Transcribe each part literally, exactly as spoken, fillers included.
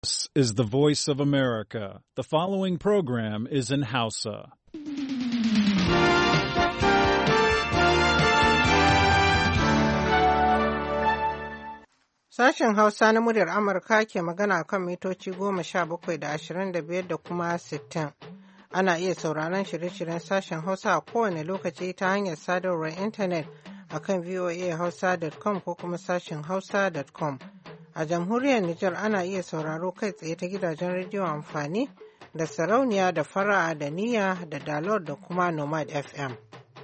This is the voice of America. The following program is in Hausa. Sashen Hausa na muryar Amurka ke magana kan mitoci goma sha bakwai da ashirin da biyar da kuma sittin. Ana iya sauraron shirye-shiryen sashen Hausa a kowane lokaci ta hanyar sadarwar intanet a kan voa hausa dot com ko kuma sashen hausa dot com. A jamhuriyar Nijar ana iya sauraro kai tsaye ta gidajen rediyo amfani da sarauniya da fara'a da niyya da dalot da kuma nomad F M.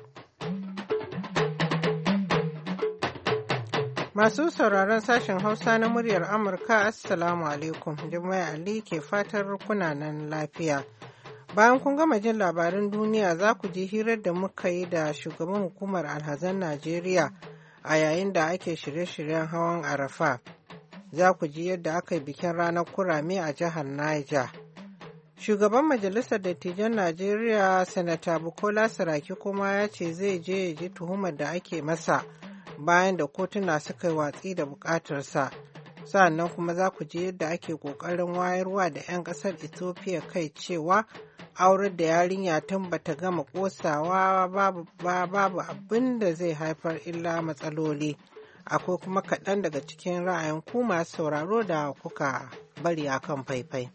Masu sauraron sashen Hausa na muryar Amurka, Assalamu alaikum. Jummai Ali ke fatar kunanan lafiya. Bayan kun gama jin labarin duniya za ku ji hirar da muka yi da shugaban hukumar alhazan Najeriya a yayin da ake shirye-shiryen hawan Arafa. Za ku ji yadda aka yi bikin ranar kurame a jihar Niger. Shugaban Majalisar Dattijan Najeriya, Sanata Bukola Saraki kuma ya ce zai je ya ji tuhumar da ake masa bayan da kotuna suka yi watsi da bukatarsa. Sa'annan kuma za ku ji yadda ake ƙoƙarin wayarwa da 'yan ƙasar Ethiopia kai cewa aurar da yarinya tun bata gama ƙosawa babu babu abin da zai haifar illa matsaloli. Akwai kuma kaɗan daga cikin ra'ayin ku masu sauraro da kuka bari a kan faifai.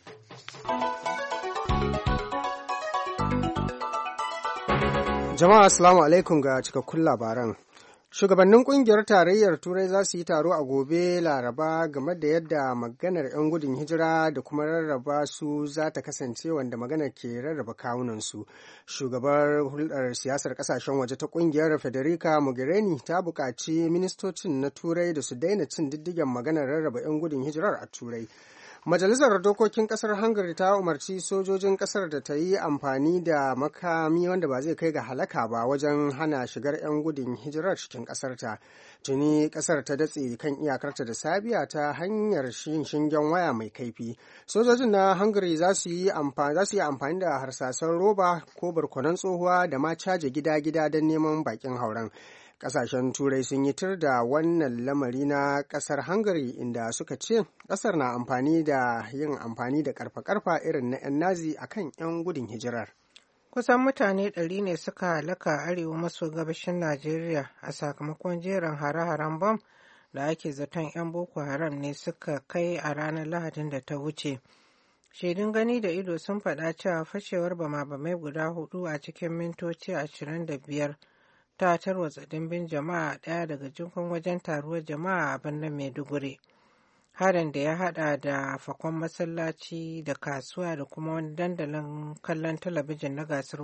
Jama'a assalamu alaikum ga cikakkun labaran. Shugabannin kungiyar tarayyar Turai za su yi taro a gobe Laraba game da yadda maganar 'yan gudun hijira da kuma rarraba su za ta kasance, wanda maganar ke rarraba kawunansu. Shugabar hulɗar siyasar ƙasashen waje ta kungiyar Federica Mogherini ta buƙaci ministocin na Turai da su daina cin diddigen maganar rarraba 'yan gudun hijirar a Turai. Majalisar Dokokin Ƙasar Hungary ta umarci sojojin ƙasar da ta yi amfani da makami wanda ba zai kai ga halaka ba wajen hana shigar 'yan gudun hijirar cikin ƙasarta. Tuni ƙasar ta datse kan iyakarta da Sabiya ta hanyar yin shingen waya mai kaifi. Sojojin na Hungary za su yi amfani da harsasan roba ko barkonon tsohuwa da ma caje gida-gida don neman bakin hauren. Ƙasashen Turai sun yi tir da wannan lamari na ƙasar Hungary, inda suka ce ƙasar na amfani da yin amfani da ƙarfa-ƙarfa irin na 'yan Nazi a kan 'yan gudun hijirar. Kusan mutane ɗari ne suka halaka a arewa maso gabashin Najeriya a sakamakon jerin hare-haren bam da ake zaton 'yan Boko Haram ne suka kai a ranar Lahadin da ta wuce. Shaidun gani da ido sun faɗa cewa fashewar bama-bamai guda hudu a cikin mintoci ashirin da biyar ta tarwatsa dimbin jama'a ɗaya daga cikin wajen taruwar jama'a a birnin Maiduguri. Harin da ya hada da fakon masallaci da kasuwa da kuma wani dandalin kallon talabijin na gasar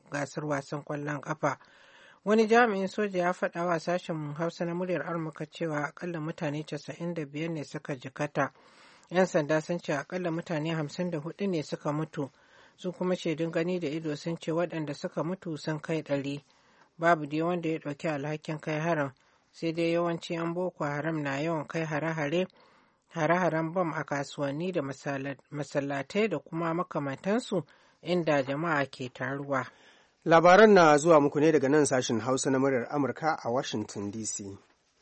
wasan kwallon kafa. Wani jami'in soja ya faɗa wa sashen Hausa na muryar Amurka cewa akalla mutane casa'in da biyar ne suka jikata. 'Yan sanda sun ce akalla mutane hamsin da hudu ne suka mutu. Su kuma shaidun gani da ido sun ce waɗanda suka mutu sun kai ɗari. Babu dai wanda ya ɗauki alhakin kai harin, sai dai yawanci 'yan Boko Haram na yawan kai hare-hare hare-haren bam a kasuwanni da masallatai da kuma makamantansu inda jama'a ke taruwa. Labaran na zuwa muku ne daga nan sashen Hausa na muryar Amurka a Washington D C.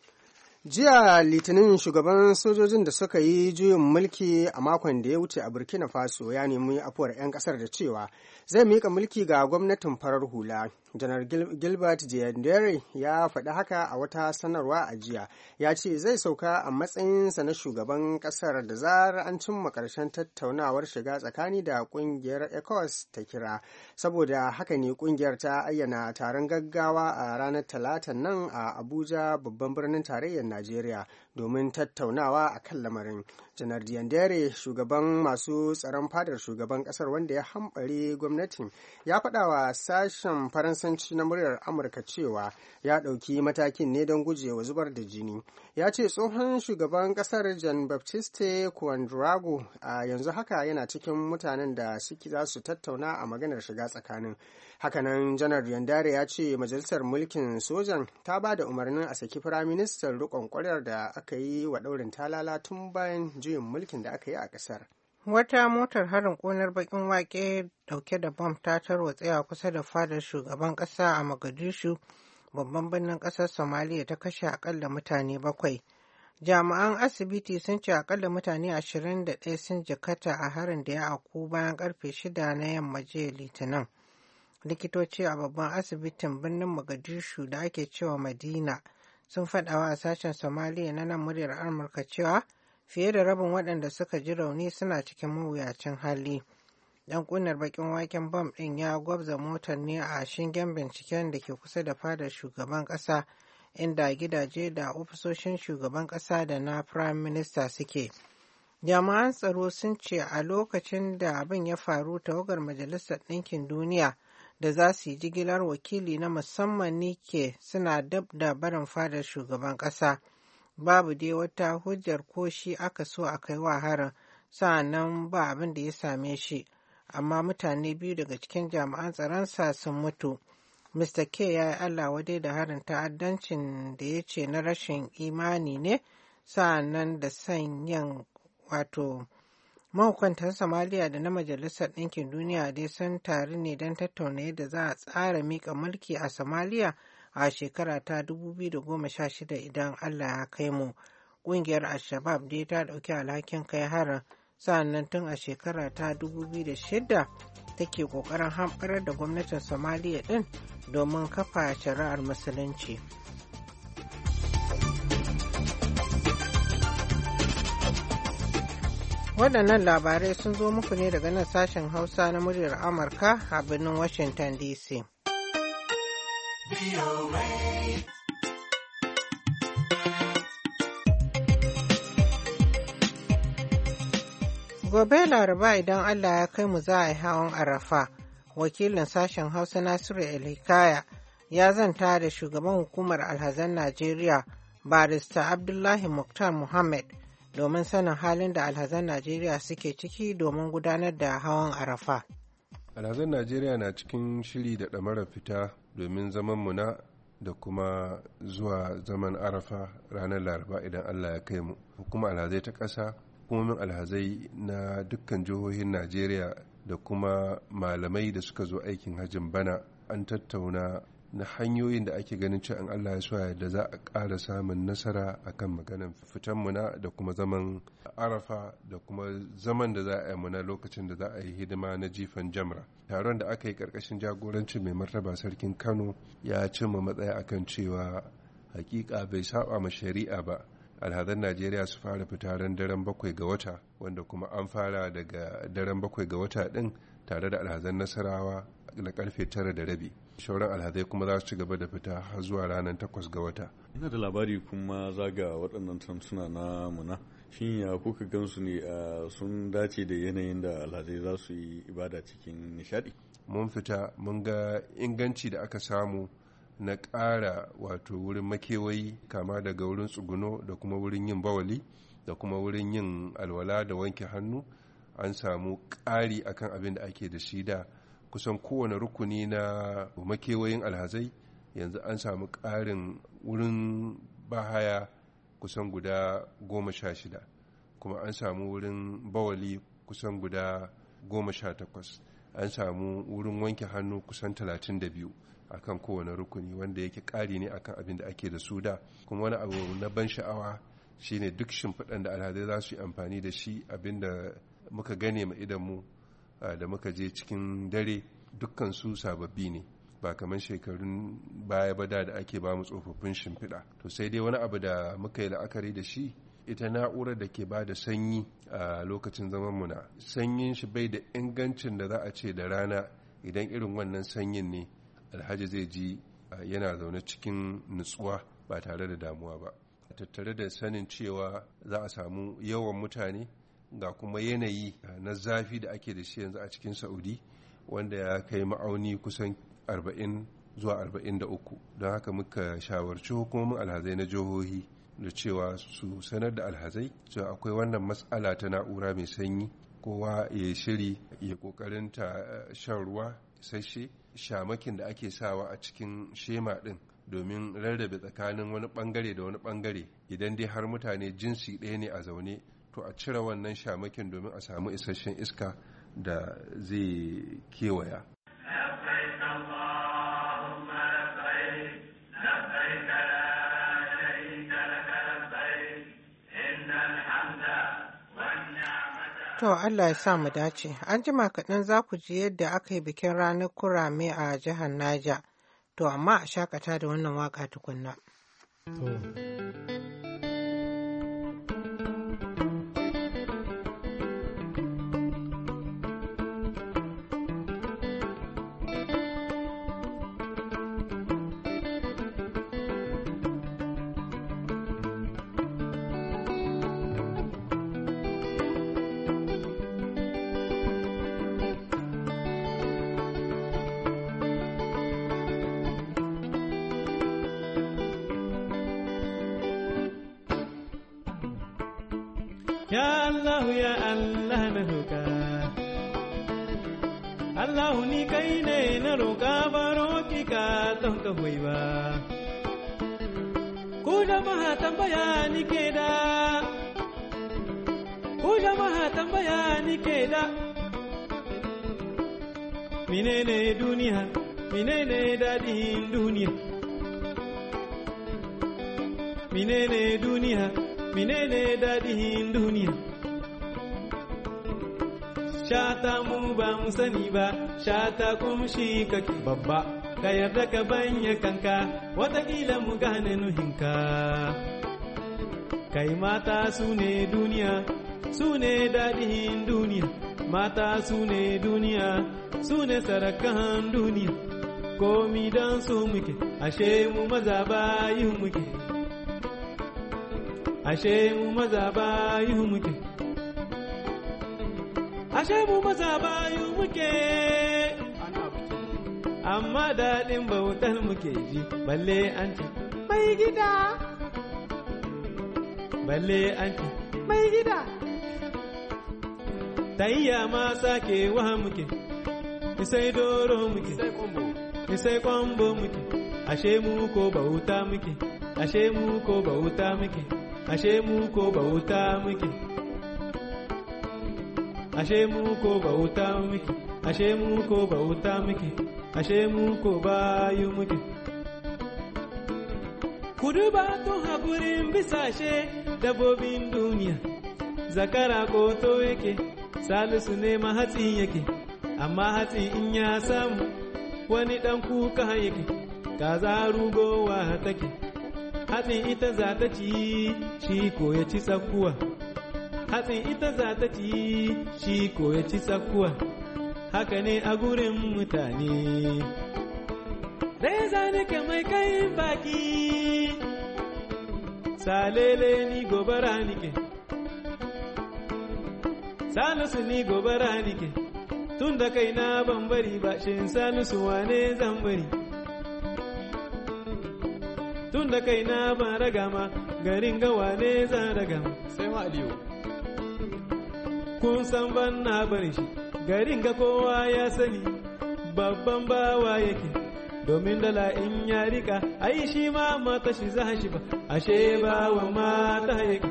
Jiya Litinin, shugaban sojojin da suka yi juyin mulki a makon da ya wuce a Burkina Faso ya nemi afuwar 'yan kasar da cewa zai miƙa mulki ga gwamnatin farar hula. Janar Gilbert Diendere ya faɗi haka a wata sanarwa a jiya. Ya ce zai sauka a matsayinsa na shugaban ƙasar da zarar an cimma ƙarshen tattaunawar shiga tsakani da ƙungiyar ECOWAS ta kira. Saboda haka ne ƙungiyar ta ayyana taron gaggawa a ranar Talatan nan a Abuja, babban birnin tarayyar Najeriya, domin tattaunawa a kan lamarin. Janar Diendere, shugaban masu tsaron fadar shugaban ƙasar wanda ya hambare gwamnatin, ya faɗa wa sashen Faransa na muryar Amurka cewa ya ɗauki matakin ne don gujewa zubar da jini. Ya ce tsohon shugaban ƙasar Jean Baptiste Ouedraogo a yanzu haka yana cikin mutanen da suke za su tattauna a maganar shiga tsakanin. Hakanan Janar Yandare ya ce majalisar mulkin sojan ta ba da umarnin a saki firaministan riƙon ƙwaryar da aka yi wa ɗaurin talala tun bayan juyin mulkin da aka yi a ƙasar. Wata motar harin ƙunar baƙin wake ɗauke da bam ta tarwatse a kusa da fadar shugaban ƙasa a Mogadishu, babban birnin ƙasar Somaliya, ta kashe akalla mutane bakwai. Jami'an asibiti sun ce akalla mutane ashirin da ɗaya sun jikata a harin da ya auku bayan karfe shida na yamma jiya Litinin. Likitoci a babban asibitin birnin Mogadishu da ake cewa Madina sun faɗawa a sashen Somaliya na nan muryar Amurka cewa fiye da rabin waɗanda suka ji rauni suna cikin mawuyacin hali. Dan kunar bakin waken bam ɗin ya gwabza motar ne a shingen binciken da ke kusa da fadar shugaban ƙasa, inda gidaje da ofisoshin shugaban ƙasa da na Prime Minister suke. Jami'an tsaro sun ce a lokacin da abin ya faru, tawagar Majalisar Ɗinkin Duniya da za su yi jigilar wakili na musamman ne ke suna dab da barin fadar shugaban ƙasa. Babu dai wata hujjar ko shi aka so a kai wa harin, sa'annan ba abin da ya same shi, amma mutane biyu daga cikin jami'an tsaronsa sun mutu. Mister K ya yi Allah wadai da harin ta'addancin da ya ce na rashin imani ne, sa'annan da sanyin wato mahukuntan Somaliya da na Majalisar Ɗinkin Duniya dai sun taru ne don tattauna yadda za a tsara miƙa mulki a Somaliya a shekara ta dubu biyu da goma sha shida idan Allah ya kai mu. Ƙungiyar Al-Shabaab dai ta ɗauki alhakin kai harin, sa'annan tun a shekara ta dubu biyu da shida take ƙoƙarin hamɓarar da gwamnatin Somaliya ɗin domin kafa shari'ar musulunci. Waɗannan labarai sun zo muku ne daga nan sashen Hausa na muryar Amurka a birnin Washington D C. Gobe Laraba idan Allah ya kai mu za a yi hawan Arafa. Wakilin sashen Hausa Nasiru El-Hikaya ya zanta da shugaban hukumar alhazan Najeriya Barista Abdullahi Muktar Muhammad domin sanin halin da alhazan Najeriya suke ciki domin gudanar da hawan Arafa. Alhazan Najeriya na cikin shiri da ɗamarar fita domin zaman muna da kuma zuwa zaman Arafa ranar Laraba idan Allah ya kai mu. Hukumar alhazai ta ƙasa, hukumomin alhazai na dukkan jihohin Najeriya da kuma malamai da suka zo aikin hajjin bana an tattauna na hanyoyin da ake ganin cewa in Allah ya so da za a ƙara samun nasara akan maganan fitan muna da kuma zaman Arafa da kuma zaman da za a yi muna lokacin da za a yi hidima na jifan jamra. Taron da aka yi ƙarƙashin jagorancin mai martaba sarkin Kano ya cimma matsaya akan cewa hakika bai saba ma shari'a ba alhazan Najeriya su fara fita ran daren bakwai ga wata, wanda kuma an fara daga daren bakwai ga wata din tare da alhazan Nasarawa na karfe tara da rabi. Shauran alhazai kuma za su ci gaba da fita har zuwa ranar takwas ga wata. Ina da labari kuma zaga waɗannan tantuna na muna. Shin ya kuka gansu ne sun dace da yanayin da alhazai za su yi ibada cikin nishadi? Mun fita mun ga inganci da aka samu na ƙara wato wurin makewayi, kama daga wurin tsuguno da kuma wurin yin bawali da kuma wurin yin alwala da wanke hannu. An samu ƙari akan abin da ake da shi da kusan kowane rukuni na makewayin alhazai yanzu an samu ƙarin wurin bahaya kusan guda goma sha shida, kuma an samu wurin bawali kusan guda goma sha takwas, an samu wurin wanke hannu kusan talatin da biyu akan kowane rukuni, wanda yake ƙari ne akan abin da ake da su da. Kuma wani abu na ban sha'awa shine duk shimfiɗan da alhazai za su yi amfani da shi, abin da muka gane ma idanmu da muka je cikin dare dukkan su sababbi ne, ba kamar shekarun baya ba da ake ba mu tsofaffin shimfiɗa. To sai dai wani abu da muka yi la'akari da shi, ita na'urar da ke ba da sanyi a lokacin zaman muna, sanyin shi bai da ingancin da za a ce da rana idan irin wannan sanyin ne alhaji zai ji yana zaune cikin nutsuwa ba tare da damuwa ba. Tattare da sanin cewa za a samu yawan mutane ga kuma yanayi na zafi da ake da shi yanzu a cikin Saudi, wanda ya kai ma'auni kusan arba'in zuwa arba'in da uku. Don haka muka shawarci hukumomin alhazai na jihohi da cewa su sanar da alhazai cewa akwai wannan matsala ta na'ura mai sanyi, kowa ya shiri ya kokarin ta shan ruwa isasshe, shamakin da ake sawa a cikin shema din domin rarrabe tsakanin wani bangare da wani bangare. Idan dai har mutane jinsi ɗaya ne a zaune, to a cire wannan shamakin domin a samu isasshen iska da zai kewaya. To Allah ya sa mu dace. An jima kaɗan za ku ji yadda aka yi bikin ranar kurame a jihar Niger. To amma a shakata da wannan waka tukunna. Ya Allah ya Allah na roƙa Allah ni kai ne na roƙa baro ki ka don ka hoyi ba ku jama'a tambaya ni ke da ku jama'a tambaya ni ke da menene duniya menene dadin duniya menene duniya menene daɗin duniya shata mu ba mu sani ba shata kuma shi kake babba ka yarda ka banya kanka watakila mu gane nuhinka kai mata su ne duniya su ne daɗin duniya mata su ne duniya su ne sarakan duniya komi don su muke ashe mu maza bayin muke ashe mu maza bayu muke ashe mu maza bayu muke amma daɗin bautar muke ji balle an ce mai gida balle an ce mai gida tayya ma sake wa muke isai doro muke isai kwambo muke ashe mu ko bauta muke ashe mu ko bauta muke ashe mu ko bauta muke ashe mu ko bauta muke ashe mu ko bauta muke ashe mu ko bayu muke kudu ba tun haƙurin bisashe dabobin duniya zakara ko to yake salisu ne ma hatsi yake amma hatsi in ya samu wani ɗan kuka yake kaza rugowa take hatsin ita za ta ci shi ko ya ci tsakuwa hatsin ita za ta ci shi ko ya ci tsakuwa haka ne a gurin mutane reza nake mai kai baki salele ni gobara nike salisu ni gobara nike tun da kai na bambari ba shin salisu wane zan bari tun da kai na ban raga ma garin gawa ne zan raga ma sai ma aliyu kun san ban na bari shi garin ga kowa ya sani babban bawa yake domin dala in ya rika ai shi ma mata shi za shi ba ashe bawa mata yake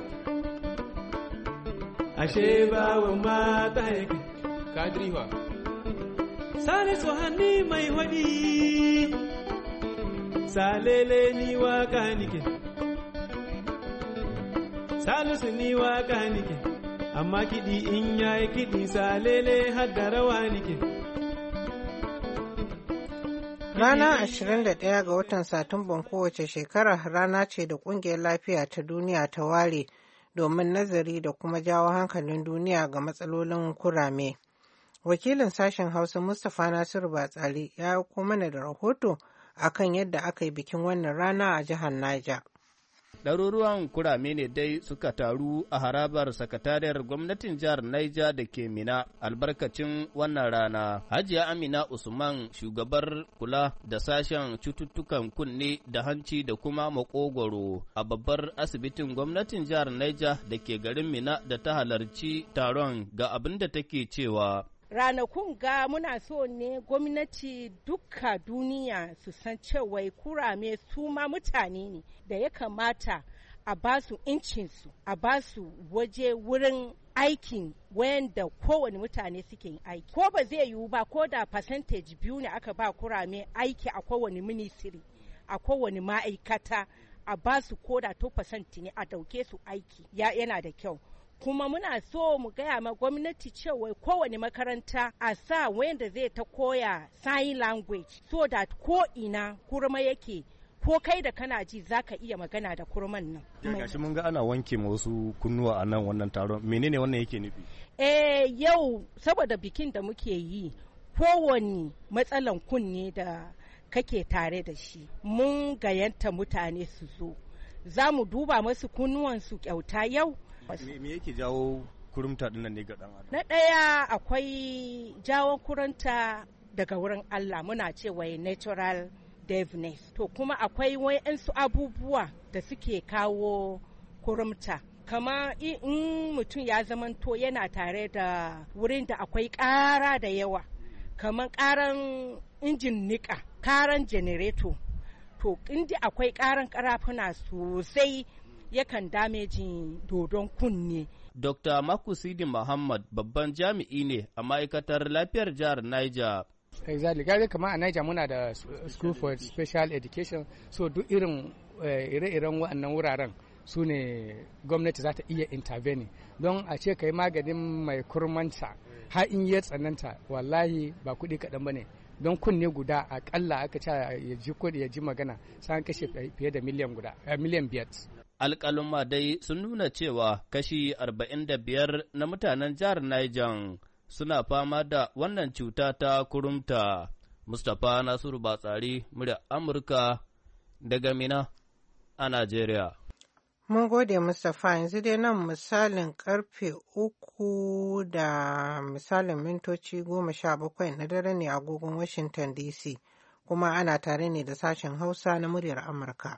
ashe bawa mata yake kadriwa salisu hanni mai wadi salele ni waka nike salisu ni waka nike amma kiɗi in yayi kiɗi salele hadda rawa nike Ranar ashirin da ɗaya ga watan Satumban kowace shekara rana ce da ƙungiyar lafiya ta duniya ta ware domin nazari da kuma jawo hankalin duniya ga matsalolin kurame. Wakilin sashen Hausa Mustapha Nasiru Batsari ya aiko mana da rahoto akan yadda aka yi bikin wannan rana a jihar Niger. Ɗaruruwan kurame ne dai suka taru a harabar sakatariyar gwamnatin jihar Niger da ke Mina albarkacin wannan rana. Hajiya Amina Usman, shugabar kula da sashen cututtukan kunne da hanci da kuma makogwaro a babbar asibitin gwamnatin jihar Niger da ke garin Mina da ta halarci taron ga abin da take cewa. Ranakun ga muna so ne gwamnati duka duniya su san cewa kurame su ma mutane ne da ya kamata a ba su incinsu, a ba su waje wurin aikin wanda kowane mutane suke yin aiki. Ko ba zai yiwu ba ko da percentage biyu ne aka ba kurame aiki a kowane ministry, a kowane ma'aikata, a ba su ko da two percent ne a dauke su aiki ya yana da kyau. kuma muna so mu gaya ma gwamnati cewa kowane makaranta a sa wanda zai ta koya sign language so that ko ina kurma yake ko kai da kana ji za ka iya magana da kurman nan. Gashi mun ga ana wanke wasu kunnuwa a nan wannan taron, menene wannan yake nufi? Eh yau saboda bikin da muke yi kowane matsalan kunne da kake tare da shi mun gayanta mutane su zo za mu duba masu kunnuwansu kyauta yau. Me yake jawo kurumta dinnan ne ga dan adam? Na ɗaya akwai jawon kuranta daga wurin Allah muna cewa natural deafness. To kuma akwai wayansu abubuwa da suke kawo kurumta. Kama in mutum ya zamanto yana tare da wurin da akwai ƙara da yawa, kamar ƙaran injin niƙa, ƙaran janareto. To inda akwai ƙaran ƙarafuna sosai yakan damejin dodon kunne. Dokta Makusidi Muhammad babban jami'i ne a ma'aikatar lafiyar jihar Niger. Exactly. Gari kamar a Niger muna da School for Special Education, so duk irin ire-iren waɗannan wuraren su ne gwamnati za ta iya intervening don a ce ka yi maganin mai kurmanta har in ya tsananta wallahi ba kuɗi kaɗan ba ne don kunne guda akalla aka ce ya ji kuɗi ya ji magana sai an kashe fiye da miliyan guda miliyan biyar. Alƙaluma dai sun nuna cewa kashi arba'in da biyar na mutanen jihar Niger suna fama da wannan cuta ta kurumta. Mustapha Nasiru Batsari, murya Amurka daga Mina a Najeriya. Mun gode Mustapha, yanzu dai nan misalin karfe uku da misalin mintoci goma sha bakwai na dare ne a agogon Washington D C, kuma ana tare ne da sashen Hausa na muryar Amurka.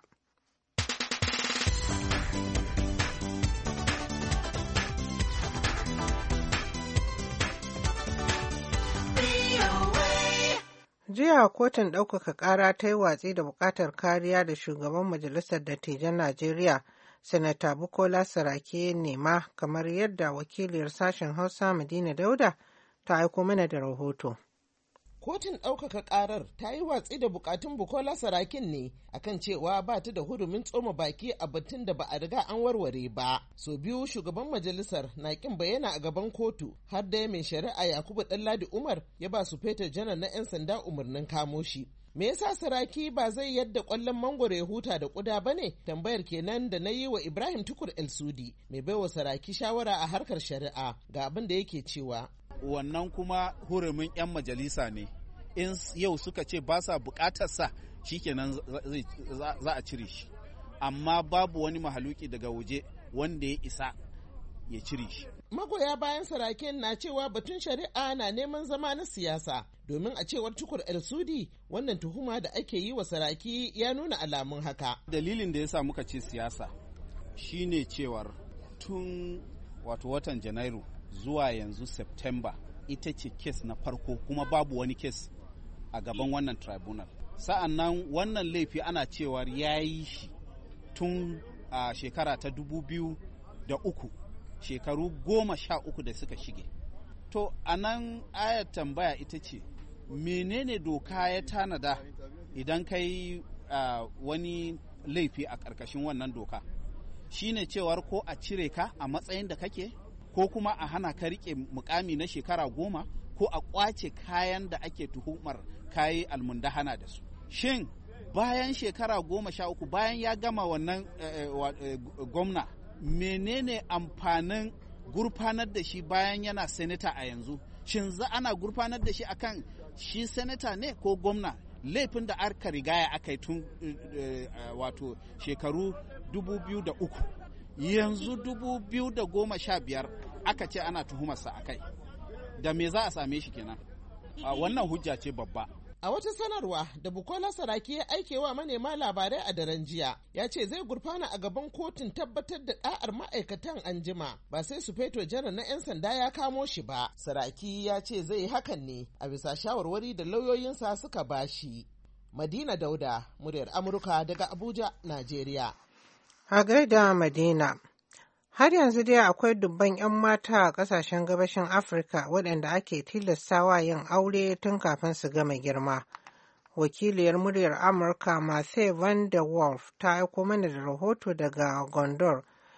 Jiya kotun ɗaukaka ƙara ta yi watsi da buƙatar kariya da shugaban Majalisar Dattijan Najeriya, Sanata Bukola Saraki nema, kamar yadda wakiliyar sashen Hausa Madina Dauda ta aiko mana da rahoto. Kotun ɗaukaka ƙarar ta yi watsi da bukatun Bukola Sarakin ne akan cewa ba ta da hurumin tsoma baki a batun da ba a riga an warware ba. So biyu shugaban majalisar na kin bayyana a gaban kotu har da mai shari'a Yakubu Ɗanladi Umar ya ba su fetur janar na 'yan sanda umarnin kamo shi. Me yasa Saraki ba zai yadda ƙwallon mangwaro ya huta da ƙuda ba ne? Tambayar kenan da na yi wa Ibrahim Tukur El Sudi, mai baiwa Saraki shawara a harkar shari'a, ga abin da yake cewa. Wannan kuma hurumin 'yan majalisa ne. In yau suka ce ba sa bukatarsa shikenan za a cire shi, amma babu wani mahaluki daga waje wanda ya isa ya cire shi. Magoya bayan Sarakin na cewa batun shari'a na neman zama na siyasa, domin a cewar Tukur El Sudi wannan tuhuma da ake yi wa Saraki ya nuna alamun haka. Dalilin da ya sa muka ce siyasa shine cewar tun wato watan Janairu zuwa yanzu September ita ce kes na farko, kuma babu wani kes a gaban wannan tribunal. Sa'an nan wannan laifi ana cewar ya yi shi tun a shekara ta dubu biyu da uku, shekaru goma sha uku da suka shige. To a nan ayar tambaya ita ce, menene doka ya tanada idan ka yi uh, wani laifi a ƙarƙashin wannan doka? Shi ne cewar ko a cire ka a matsayin da kake, ko kuma a hana ka riƙe mukami na shekara goma, ko a ƙwace kayan da ake tuhumar kayi almundahana da su. Shin bayan shekara goma sha uku, bayan ya gama wannan gwamna, menene amfanin gurfanar da shi bayan yana senata a yanzu? Shin za ana gurfanar da shi akan shi senata ne ko gwamna? Laifin da aka rigaya aka yi tun wato shekaru dubu biyu da uku, yanzu dubu biyu da goma sha biyar aka ce ana tuhumarsa a kai. Da me za a same shi kenan? A wannan hujja ce babba. A wata sanarwa da Bukola Saraki ya aike wa manema labarai a daren jiya, ya ce zai gurfana a gaban kotun tabbatar da da'ar ma'aikatan anjima, ba sai su feto janar na 'yan sanda ya kamo shi ba. Saraki ya ce zai yi hakan ne a bisa shawarwari da lauyoyinsa suka bashi. Madina Dauda, muryar Amurka daga Abuja, Najeriya. A gaida Madina. Har yanzu dai akwai dubban 'yan mata a ƙasashen gabashin Afirka waɗanda ake tilastawa yin aure tun kafin su gama girma. Wakiliyar muryar Amurka Matthew Van der Wolf ta aiko mana da rahoto daga Gondor,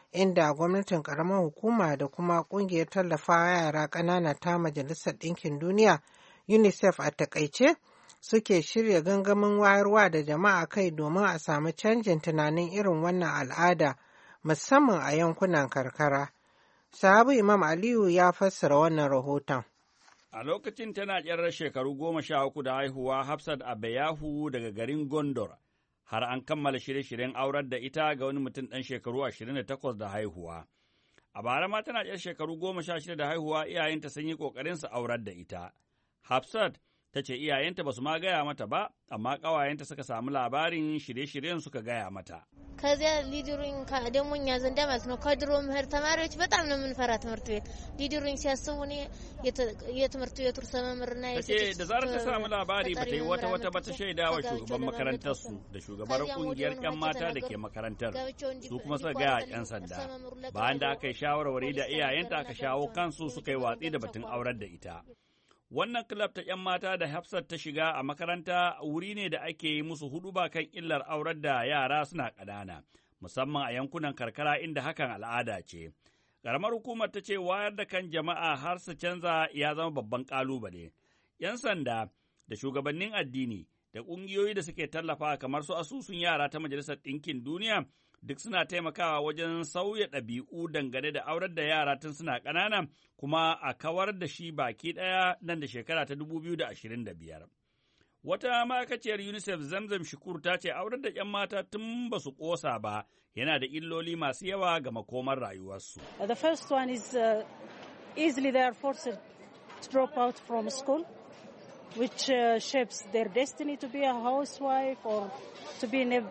inda gwamnatin ƙaramar hukuma da kuma ƙungiyar tallafawa yara ƙanana ta Majalisar Ɗinkin Duniya UNICEF a takaice suke shirya gangamin wayarwa da jama'a kai domin a samu canjin tunanin irin wannan al'ada musamman a yankunan karkara. Sahabu Imam Aliyu ya fassara wannan rahoton. A lokacin tana ƙyarar shekaru goma sha uku da haihuwa, Hafsat Abeyahu daga garin Gondor har an kammala shirye-shiryen aurar da ita ga wani mutum ɗan shekaru ashirin da takwas da haihuwa. A bara ma tana ƙyar shekaru goma sha shida da haihuwa, iyayenta sun yi ƙoƙarin su aurar da ita. Hafsat ta ce iyayenta ba su ma gaya mata ba, amma ƙawayenta suka samu labarin shirye-shiryen suka gaya mata. ከዚያ ሊድሩኝ ደግሞ እኛ ዘንዳ ማለት ነው ከድሮ ምህር ተማሪዎች በጣም ነው የምንፈራ ትምህርት ቤት ሊድሩኝ ሲያስቡ እኔ የትምህርት ቤቱ ርዕሰ መምህርና የሴቶች da zarar ta samu labari ba ta yi wata wata ba ta shaida wa shugaban makarantar su da shugabar kungiyar ƴan mata da ke makarantar su kuma suka ga ƴan sanda bayan da aka yi shawarwari da iyayenta aka shawo kansu suka yi watsi da batun aurar da ita. Wannan kilab ta ’yan mata da Hafsat ta shiga a makaranta wuri ne da ake yi musu huɗuba kan illar aurar da yara suna ƙanana, musamman a yankunan karkara inda hakan al'ada ce. Ƙaramar hukumar ta ce wayar da kan jama'a har su canza ya zama babban ƙalubale. ’Yan sanda da shugabannin addini da ƙungiyoyi da suke tallafa kamar su asusun yara ta Majalisar Ɗinkin Duniya duk suna taimakawa wajen sauya ɗabi'u dangane da aurar da yara tun suna ƙanana kuma a kawar da shi baki ɗaya nan da shekara ta dubu biyu da ashirin da biyar. Wata ma'aikaciyar UNICEF Zamzam Shukur ta ce aurar da ’yan mata tun ba su ƙosa ba yana da illoli masu yawa ga makomar rayuwarsu. The first one is uh, easily they are forced to drop out from school, which uh, shapes their destiny to be a housewife or to be in a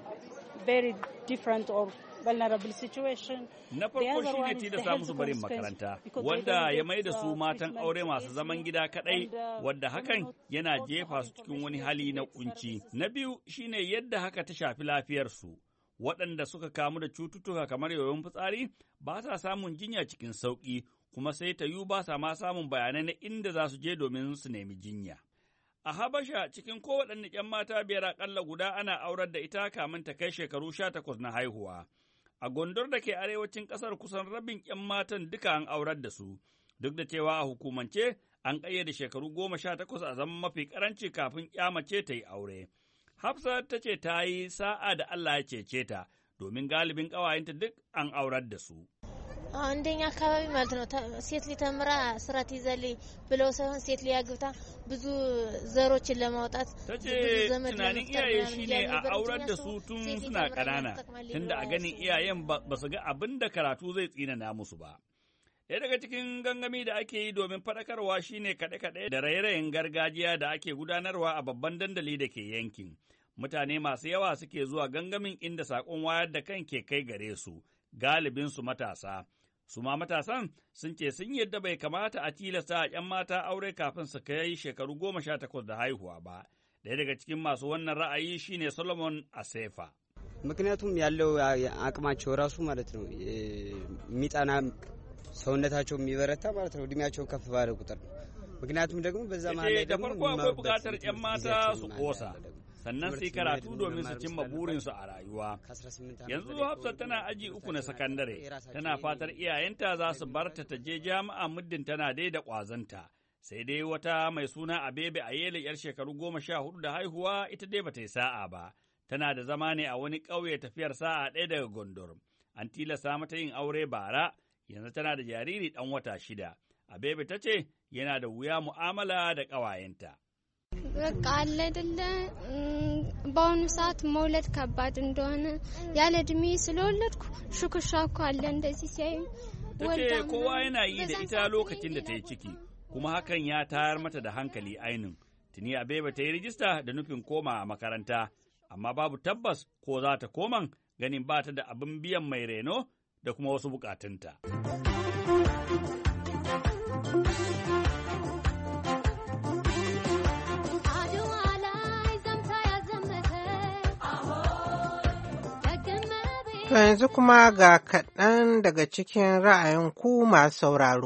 very different or vulnerable situation. Na farko shi ne tilasta musu barin makaranta, wanda ya mai da su matan aure masu zaman gida kaɗai, wadda hakan yana jefa su cikin wani hali na kunci. Na biyu shi ne yadda haka ta shafi lafiyarsu, waɗanda suka kamu da cututtuka kamar yoyon fitsari ba sa samun jinya cikin sauƙi, kuma sai ta yiwu ba sa ma samun bayanai na inda za su je domin su nemi jinya. A Habasha cikin kowaɗanne ’yan mata biyar aƙalla guda ana aurar da ita kamin ta kai shekaru sha takwas na haihuwa. A Gondor da ke arewacin ƙasar kusan rabin ’yan matan duka an aurar da su, duk da cewa a hukumance an ƙayyade shekaru goma sha takwas a zaman mafi ƙaranci kafin ’ya mace ta yi aure. Hafsat ta ce ta yi sa'a da Allah ya cece ta, domin galibin ƙawayenta duk an aurar da su. እንደኛ አካባቢ ማለት ነው ሴት ልጅ ተምራ ስራ ትይዛለች ብለው ሳይሆን ሴት ልጅ አግብታ ብዙ ዘሮችን ለማውጣት ብዙ ዘመድ tunanin iyaye shine a aurar da su tun suna ƙanana tunda a ganin iyayen ba su ga abin da karatu zai tsinana musu ba. Ɗaya daga cikin gangami da ake yi domin faɗakarwa shine kaɗe-kaɗe da raye-rayen gargajiya da ake gudanarwa a babban dandali da ke yankin. Mutane masu yawa suke zuwa gangamin inda saƙon wayar da kan ke kai gare su, galibinsu matasa. Su ma matasan sun ce sun yadda bai kamata a tilasta a ’yan mata aure kafin su kai shekaru goma sha takwas da haihuwa ba. Ɗaya daga cikin masu wannan ra'ayi shine Solomon Asefa. ምክንያቱም ያለው አቅማቸው ራሱ ማለት ነው የሚጣና ሰውነታቸው የሚበረታ ማለት ነው እድሜያቸው ከፍ ባለ ቁጥር ነው። ምክንያቱም ደግሞ በዛ ማለት da farko akwai bukatar ’yan mata su kosa sannan sai karatu domin su cimma burinsu a rayuwa. Yanzu Hafsat tana aji uku na sakandare, tana fatar iyayenta za su bar ta ta je jami'a muddin tana dai da ƙwazonta. Sai dai wata mai suna Abebe Ayele ‘yar shekaru goma sha hudu da haihuwa ita dai bata yi sa'a ba. Tana da zama ne a wani ƙauye tafiyar sa'a ɗaya daga Gondor. An tilasta mata yin aure bara, yanzu tana da jariri ɗan wata shida. Abebe ta ce yana da wuya mu'amala da ƙawayenta. በቃ አለ አይደለ በአሁኑ ሰዓት መውለድ ከባድ እንደሆነ ያለ እድሜ ስለወለድኩ ሹክሻ እኮ አለ እንደዚህ ሲያዩ tace kowa yana yi da ita lokacin da ta yi ciki kuma hakan ya tayar mata da hankali ainin. Tuni Abeba ta yi rijista da nufin koma a makaranta, amma babu tabbas ko za ta koman ganin ba ta da abin biyan mai reno da kuma wasu bukatunta. To yanzu kuma ga kaɗan daga cikin ra'ayin ku masu sauraro.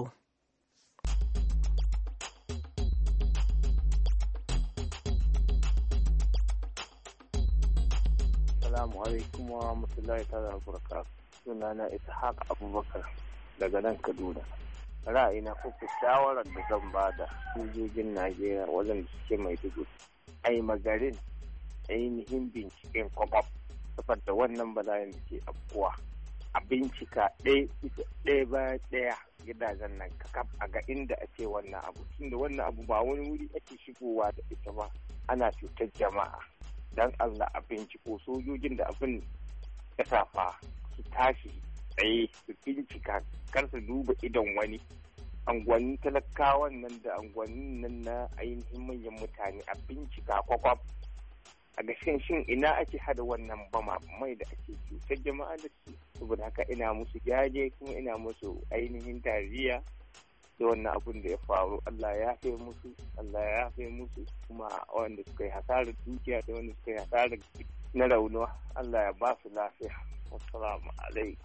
Assalamu alaikum wa rahmatullahi ta'ala wa barakatuh. sunana Ishaq Abubakar daga nan Kaduna. Ra'ayina ko shawarar da zan ba da sojojin Najeriya wajen da suke mai dugu ai magarin ainihin binciken kwakwaf saboda wannan bala'in da ke afkuwa a bincika ɗaya bayan ɗaya gidajen nan kakaf a ga inda ake wannan abu tunda wannan abu ba wani wuri ake shigowa da ita ba ana cutar jama'a dan Allah a binciko sojojin da abin ya safa su tashi tsaye su bincika kar su duba idon wani angwani talakawan nan da angwani nan na ainihin manyan mutane a bincika kwakwaf a gashin shin ina ake hada wannan bama mai da ake cutar jama'a da su saboda haka ina musu jaje kuma ina musu ainihin tariya da wannan abun da ya faru. Allah ya yafe musu Allah ya yafe musu kuma wanda suka yi hasarar dukiya da wanda suka yi hasarar na raunuwa Allah ya ba su lafiya. Assalamu alaikum.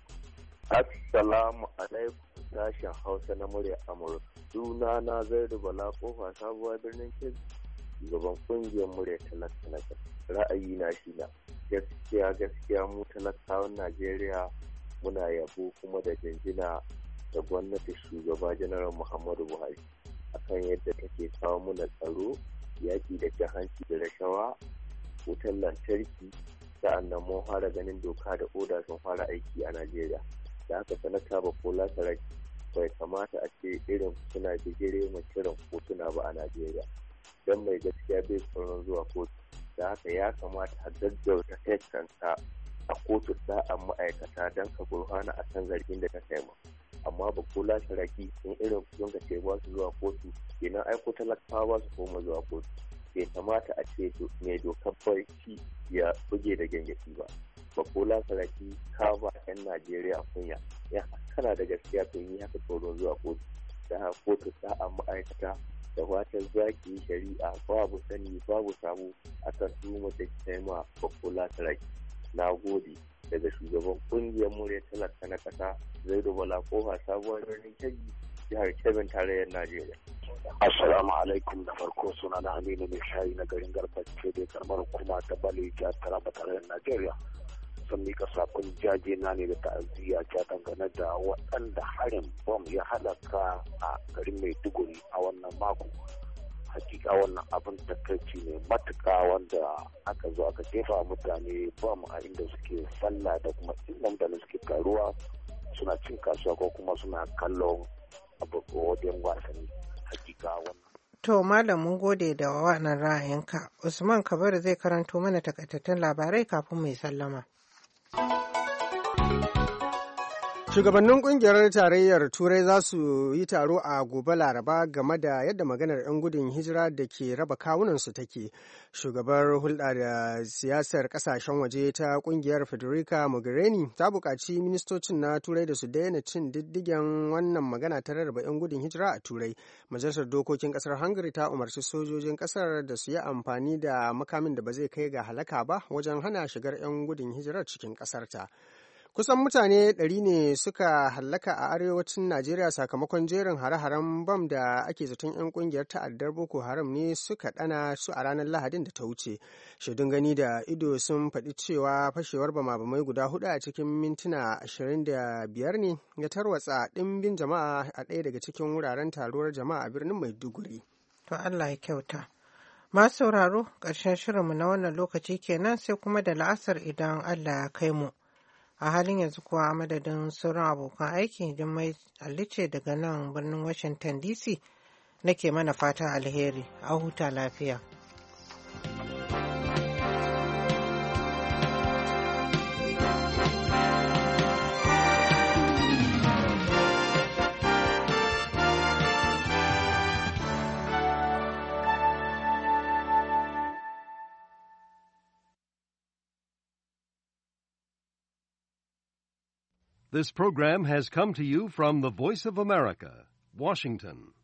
Assalamu alaikum sashen Hausa na murya Amurka. Suna na Zaidu Bala Kofa sabuwar birnin Kebbi, shugaban kungiyar murya talaka. Ra'ayi na shi na gaskiya gaskiya mu talakawan Najeriya muna yabo kuma da jinjina da gwamnati shugaba Janar Muhammadu Buhari akan yadda take kawo muna tsaro, yaki da cin hanci da rashawa, wutar lantarki, sa'annan mun fara ganin doka da oda sun fara aiki a Najeriya. Da haka sanata Bukola Saraki bai kamata a ce irin suna bigire mu kiran kotuna ba a Najeriya. Don mai gaskiya bai tsoron zuwa kotu. Da haka ya kamata a gaggauta kai kanka a kotu sa'an ma'aikata don ka gurfana a kan zargin da ta kai ma. Amma Bukola Saraki in irin kuɗin ka ce ba su zuwa kotu kenan aiko talakawa ba su koma zuwa kotu. Bai kamata a ce mai dokar barci ya buge da gengesi ba. Bukola Saraki ka ba 'yan Najeriya kunya ya kana da gaskiya to yi haka tsoron zuwa kotu. Da haka kotu sa'an ma'aikata da watan zaki shari'a babu sani babu samu akan tuhumar da ta ma Bukola Saraki. Na gode daga shugaban kungiyar murya talaka na kasa Zaidu Bala Kofa sabuwar birnin Kebbi jihar Kebbi tarayyar Najeriya. Assalamu alaikum da farko suna na Aminu mai shayi na garin Garbace da karamar hukuma ta Bale jihar Taraba tarayyar Najeriya. Sun mika sakon jaje na ne da ta'aziyya ta dangane da waɗanda harin bom ya halaka a garin Maiduguri a wannan mako. Hakika wannan abin takaici ne matuƙa wanda aka zo aka jefa mutane bom a inda suke sallah da kuma inda mutane suke taruwa suna cin kasuwa ko kuma suna kallon abubuwan wasanni. Hakika wannan. To Malam mun gode da wannan ra'ayinka. Usman Kabiru zai karanto mana takaitattun labarai kafin mai sallama. Shugabannin kungiyar tarayyar Turai za su yi taro a gobe Laraba game da yadda maganar 'yan gudun hijira da ke raba kawunansu take. Shugabar hulɗa da siyasar ƙasashen waje ta kungiyar Federica Mogherini ta buƙaci ministocin na Turai da su daina cin diddigen wannan magana ta rarraba 'yan gudun hijira a Turai. Majalisar Dokokin ƙasar Hungary ta umarci sojojin ƙasar da su yi amfani da makamin da ba zai kai ga halaka ba wajen hana shigar 'yan gudun hijirar cikin ƙasarta. Kusan mutane ɗari ne suka hallaka a arewacin Najeriya sakamakon jerin hare-haren bam da ake zaton 'yan ƙungiyar ta'addar Boko Haram ne suka ɗana su a ranar Lahadin da ta wuce. Shaidun gani da ido sun faɗi cewa fashewar bama-bamai guda hudu a cikin mintuna ashirin da biyar ne ya tarwatsa ɗimbin jama'a a ɗaya daga cikin wuraren taruwar jama'a a birnin Maiduguri. To Allah ya kyauta. Masu sauraro, ƙarshen shirinmu na wannan lokaci kenan sai kuma da la'asar idan Allah ya kai mu. A halin yanzu kuwa a madadin sauran abokan aiki Jummai Alice daga nan birnin Washington D C nake mana fatan alheri a huta lafiya. This program has come to you from the Voice of America, Washington.